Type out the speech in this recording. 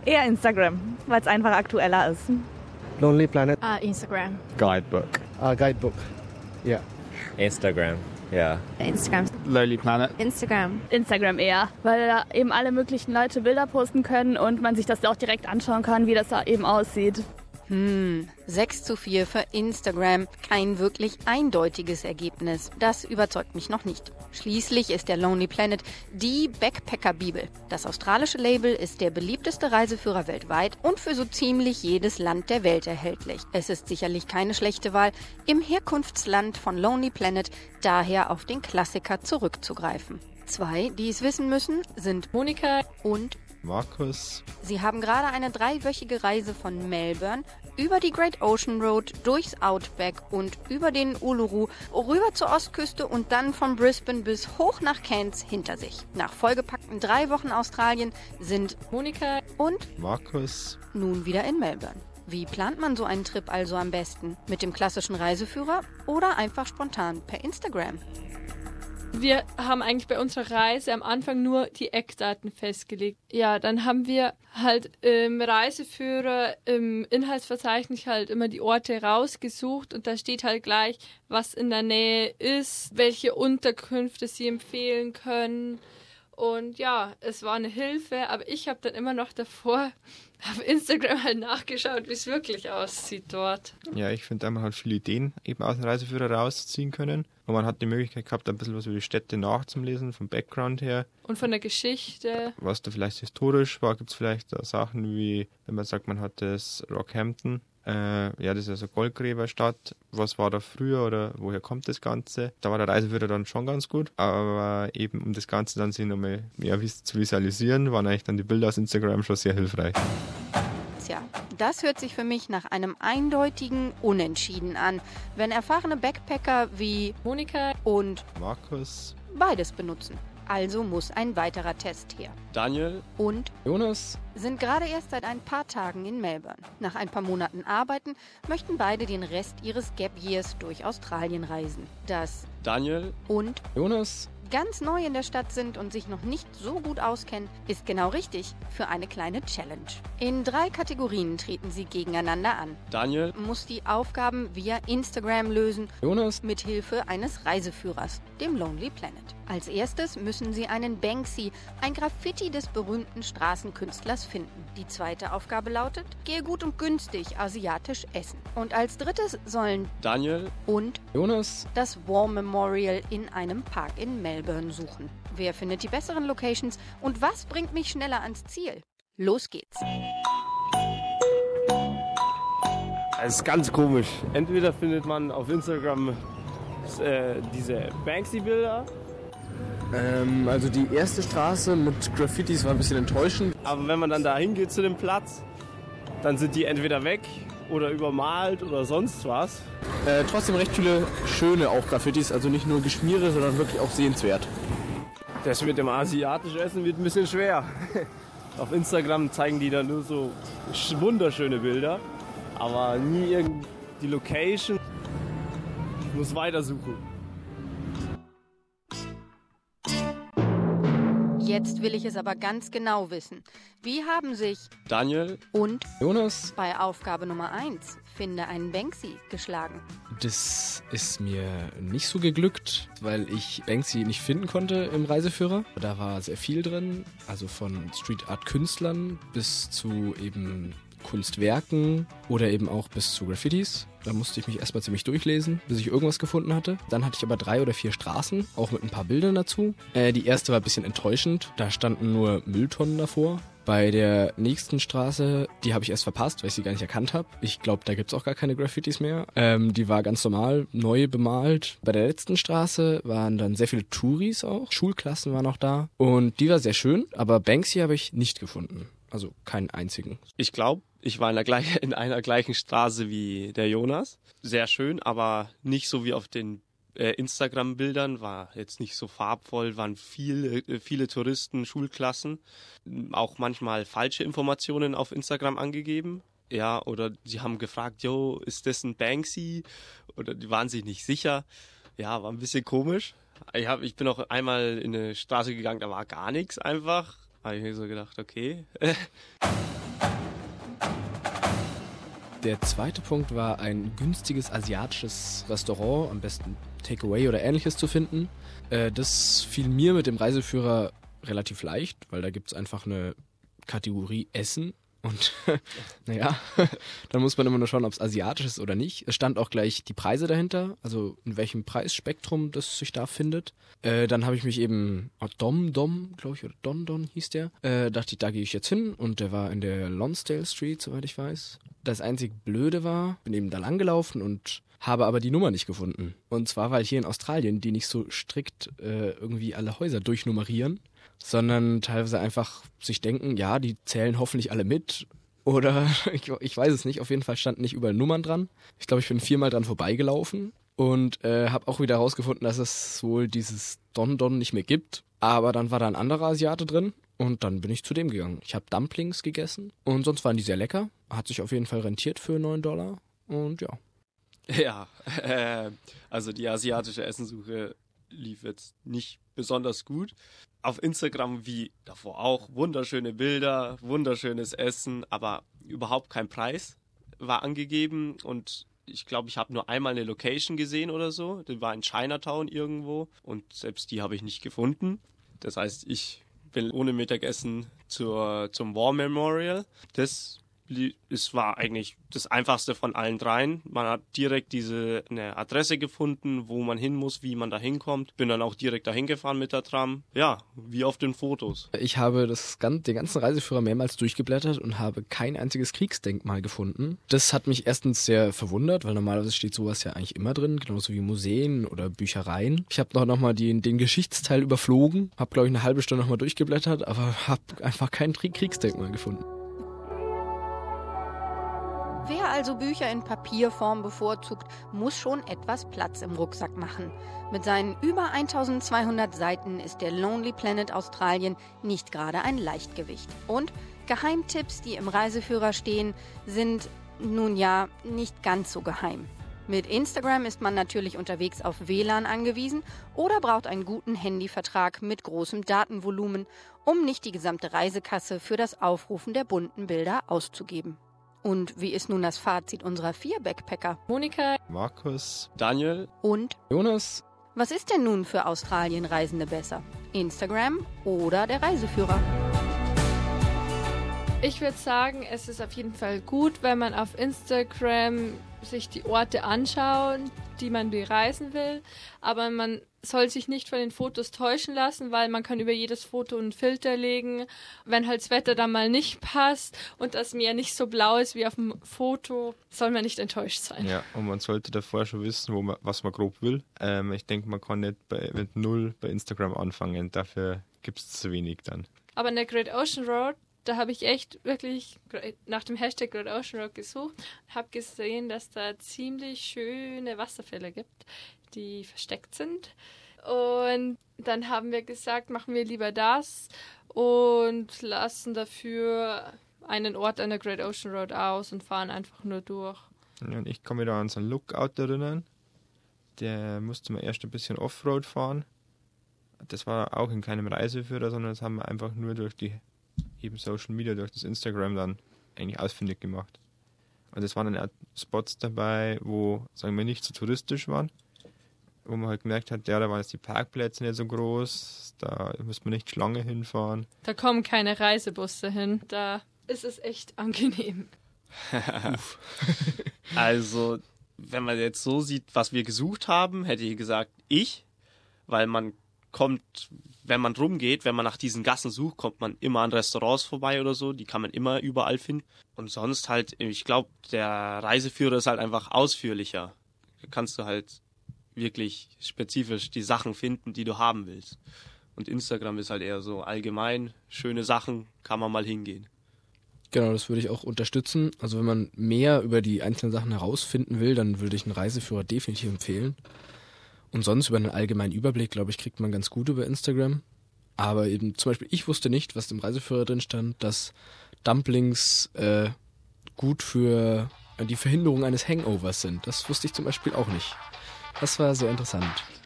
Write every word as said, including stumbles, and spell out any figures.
Eher Instagram, weil es einfach aktueller ist. Lonely Planet. Uh, Instagram. Guidebook. Uh, guidebook. Yeah. Instagram. Ja. Instagram. Lonely Planet. Instagram. Instagram eher, weil da eben alle möglichen Leute Bilder posten können und man sich das auch direkt anschauen kann, wie das da eben aussieht. Hm, sechs zu vier für Instagram. Kein wirklich eindeutiges Ergebnis. Das überzeugt mich noch nicht. Schließlich ist der Lonely Planet die Backpacker-Bibel. Das australische Label ist der beliebteste Reiseführer weltweit und für so ziemlich jedes Land der Welt erhältlich. Es ist sicherlich keine schlechte Wahl, im Herkunftsland von Lonely Planet daher auf den Klassiker zurückzugreifen. Zwei, die es wissen müssen, sind Monika und Markus. Sie haben gerade eine dreiwöchige Reise von Melbourne über die Great Ocean Road, durchs Outback und über den Uluru rüber zur Ostküste und dann von Brisbane bis hoch nach Cairns hinter sich. Nach vollgepackten drei Wochen Australien sind Monika und Markus nun wieder in Melbourne. Wie plant man so einen Trip also am besten? Mit dem klassischen Reiseführer oder einfach spontan per Instagram? Wir haben eigentlich bei unserer Reise am Anfang nur die Eckdaten festgelegt. Ja, dann haben wir halt im Reiseführer im Inhaltsverzeichnis halt immer die Orte rausgesucht und da steht halt gleich, was in der Nähe ist, welche Unterkünfte sie empfehlen können. Und ja, es war eine Hilfe, aber ich habe dann immer noch davor auf Instagram halt nachgeschaut, wie es wirklich aussieht dort. Ja, ich finde, da haben wir halt viele Ideen eben aus dem Reiseführer rausziehen können. Und man hat die Möglichkeit gehabt, ein bisschen was über die Städte nachzulesen, vom Background her. Und von der Geschichte. Was da vielleicht historisch war, gibt es vielleicht da Sachen wie, wenn man sagt, man hat das Rockhampton. Äh, ja, das ist also Goldgräberstadt. Was war da früher oder woher kommt das Ganze? Da war der Reiseführer dann schon ganz gut. Aber eben, um das Ganze dann sich nochmal ja, zu visualisieren, waren eigentlich dann die Bilder aus Instagram schon sehr hilfreich. Tja, das hört sich für mich nach einem eindeutigen Unentschieden an, wenn erfahrene Backpacker wie Monika und Markus beides benutzen. Also muss ein weiterer Test her. Daniel und Jonas sind gerade erst seit ein paar Tagen in Melbourne. Nach ein paar Monaten Arbeiten möchten beide den Rest ihres Gap Years durch Australien reisen. Das Daniel und Jonas ganz neu in der Stadt sind und sich noch nicht so gut auskennen, ist genau richtig für eine kleine Challenge. In drei Kategorien treten sie gegeneinander an. Daniel muss die Aufgaben via Instagram lösen, Jonas mit Hilfe eines Reiseführers, dem Lonely Planet. Als erstes müssen sie einen Banksy, ein Graffiti des berühmten Straßenkünstlers, finden. Die zweite Aufgabe lautet, gehe gut und günstig asiatisch essen. Und als drittes sollen Daniel und Jonas das War Memorial in einem Park in Melbourne suchen. Wer findet die besseren Locations und was bringt mich schneller ans Ziel? Los geht's! Es ist ganz komisch. Entweder findet man auf Instagram äh, diese Banksy-Bilder. Ähm, also die erste Straße mit Graffitis war ein bisschen enttäuschend. Aber wenn man dann da hingeht zu dem Platz, dann sind die entweder weg oder übermalt oder sonst was. Äh, trotzdem recht viele schöne auch Graffitis, also nicht nur Geschmiere, sondern wirklich auch sehenswert. Das mit dem asiatischen Essen wird ein bisschen schwer. Auf Instagram zeigen die dann nur so wunderschöne Bilder, aber nie irgendwie die Location. Ich muss weitersuchen. Jetzt will ich es aber ganz genau wissen. Wie haben sich Daniel und Jonas bei Aufgabe Nummer eins, finde einen Banksy, geschlagen? Das ist mir nicht so geglückt, weil ich Banksy nicht finden konnte im Reiseführer. Da war sehr viel drin, also von Street Art Künstlern bis zu eben Kunstwerken oder eben auch bis zu Graffitis. Da musste ich mich erstmal ziemlich durchlesen, bis ich irgendwas gefunden hatte. Dann hatte ich aber drei oder vier Straßen, auch mit ein paar Bildern dazu. Äh, die erste war ein bisschen enttäuschend. Da standen nur Mülltonnen davor. Bei der nächsten Straße, die habe ich erst verpasst, weil ich sie gar nicht erkannt habe. Ich glaube, da gibt's auch gar keine Graffitis mehr. Ähm, die war ganz normal, neu bemalt. Bei der letzten Straße waren dann sehr viele Touris auch. Schulklassen waren auch da. Und die war sehr schön, aber Banksy habe ich nicht gefunden. Also keinen einzigen. Ich glaube, ich war in, der gleich, in einer gleichen Straße wie der Jonas. Sehr schön, aber nicht so wie auf den äh, Instagram-Bildern. War jetzt nicht so farbvoll, waren viele, äh, viele Touristen, Schulklassen. Auch manchmal falsche Informationen auf Instagram angegeben. Ja, oder sie haben gefragt, yo, ist das ein Banksy? Oder die waren sich nicht sicher. Ja, war ein bisschen komisch. Ich, hab, ich bin auch einmal in eine Straße gegangen, da war gar nichts einfach. Habe ich mir so gedacht, okay. Der zweite Punkt war, ein günstiges asiatisches Restaurant, am besten Takeaway oder ähnliches zu finden. Äh, das fiel mir mit dem Reiseführer relativ leicht, weil da gibt es einfach eine Kategorie Essen. Und naja, dann muss man immer nur schauen, ob es asiatisch ist oder nicht. Es stand auch gleich die Preise dahinter, also in welchem Preisspektrum das sich da findet. Äh, dann habe ich mich eben, oh, Dom Dom, glaube ich, oder Don Don hieß der, äh, dachte ich, da gehe ich jetzt hin. Und der war in der Lonsdale Street, soweit ich weiß. Das einzig Blöde war, bin eben da lang gelaufen und habe aber die Nummer nicht gefunden. Und zwar, weil hier in Australien die nicht so strikt äh, irgendwie alle Häuser durchnummerieren, sondern teilweise einfach sich denken, ja, die zählen hoffentlich alle mit. Oder ich, ich weiß es nicht, auf jeden Fall standen nicht überall Nummern dran. Ich glaube, ich bin viermal dran vorbeigelaufen und äh, habe auch wieder herausgefunden, dass es wohl dieses Don Don nicht mehr gibt. Aber dann war da ein anderer Asiate drin und dann bin ich zu dem gegangen. Ich habe Dumplings gegessen und sonst waren die sehr lecker. Hat sich auf jeden Fall rentiert für neun Dollar und ja. Ja, äh, also die asiatische Essensuche lief jetzt nicht besonders gut. Auf Instagram wie davor auch wunderschöne Bilder, wunderschönes Essen, aber überhaupt kein Preis war angegeben und ich glaube, ich habe nur einmal eine Location gesehen oder so. Die war in Chinatown irgendwo und selbst die habe ich nicht gefunden. Das heißt, ich bin ohne Mittagessen zur, zum War Memorial. Das Es war eigentlich das Einfachste von allen dreien. Man hat direkt diese eine Adresse gefunden, wo man hin muss, wie man da hinkommt. Bin dann auch direkt dahin gefahren mit der Tram. Ja, wie auf den Fotos. Ich habe das, den ganzen Reiseführer mehrmals durchgeblättert und habe kein einziges Kriegsdenkmal gefunden. Das hat mich erstens sehr verwundert, weil normalerweise steht sowas ja eigentlich immer drin, genauso wie Museen oder Büchereien. Ich habe noch, noch mal die, den Geschichtsteil überflogen, habe glaube ich eine halbe Stunde noch mal durchgeblättert, aber habe einfach kein Kriegsdenkmal gefunden. Wer also Bücher in Papierform bevorzugt, muss schon etwas Platz im Rucksack machen. Mit seinen über eintausendzweihundert Seiten ist der Lonely Planet Australien nicht gerade ein Leichtgewicht. Und Geheimtipps, die im Reiseführer stehen, sind nun ja nicht ganz so geheim. Mit Instagram ist man natürlich unterwegs auf W L A N angewiesen oder braucht einen guten Handyvertrag mit großem Datenvolumen, um nicht die gesamte Reisekasse für das Aufrufen der bunten Bilder auszugeben. Und wie ist nun das Fazit unserer vier Backpacker? Monika, Markus, Daniel und Jonas. Was ist denn nun für Australien-Reisende besser? Instagram oder der Reiseführer? ich würde sagen, es ist auf jeden Fall gut, wenn man auf Instagram sich die Orte anschaut, die man bereisen will, aber man soll sich nicht von den Fotos täuschen lassen, weil man kann über jedes Foto einen Filter legen. Wenn halt das Wetter dann mal nicht passt und das Meer nicht so blau ist wie auf dem Foto, soll man nicht enttäuscht sein. Ja, und man sollte davor schon wissen, wo man, was man grob will. Ähm, ich denke, man kann nicht bei, mit null bei Instagram anfangen, dafür gibt es zu wenig dann. Aber in der Great Ocean Road, da habe ich echt wirklich nach dem Hashtag Great Ocean Road gesucht und habe gesehen, dass da ziemlich schöne Wasserfälle gibt, die versteckt sind. Und dann haben wir gesagt, machen wir lieber das und lassen dafür einen Ort an der Great Ocean Road aus und fahren einfach nur durch. Ja, und ich kann mich da an so einen Lookout erinnern. Der musste man erst ein bisschen Offroad fahren. Das war auch in keinem Reiseführer, sondern das haben wir einfach nur durch die eben Social Media, durch das Instagram dann eigentlich ausfindig gemacht. Und es waren dann auch Spots dabei, wo, sagen wir, nicht so touristisch waren, wo man halt gemerkt hat, ja, da waren jetzt die Parkplätze nicht so groß, da muss man nicht Schlange hinfahren. Da kommen keine Reisebusse hin, da ist es echt angenehm. Also, wenn man jetzt so sieht, was wir gesucht haben, hätte ich gesagt, ich, weil man kommt, wenn man rumgeht, wenn man nach diesen Gassen sucht, kommt man immer an Restaurants vorbei oder so, die kann man immer überall finden. Und sonst halt, ich glaube, der Reiseführer ist halt einfach ausführlicher. Da kannst du halt wirklich spezifisch die Sachen finden, die du haben willst. Und Instagram ist halt eher so allgemein, schöne Sachen, kann man mal hingehen. Genau, das würde ich auch unterstützen. Also wenn man mehr über die einzelnen Sachen herausfinden will, dann würde ich einen Reiseführer definitiv empfehlen. Und sonst über einen allgemeinen Überblick, glaube ich, kriegt man ganz gut über Instagram. Aber eben zum Beispiel, ich wusste nicht, was im Reiseführer drin stand, dass Dumplings äh, gut für die Verhinderung eines Hangovers sind. Das wusste ich zum Beispiel auch nicht. Das war sehr interessant.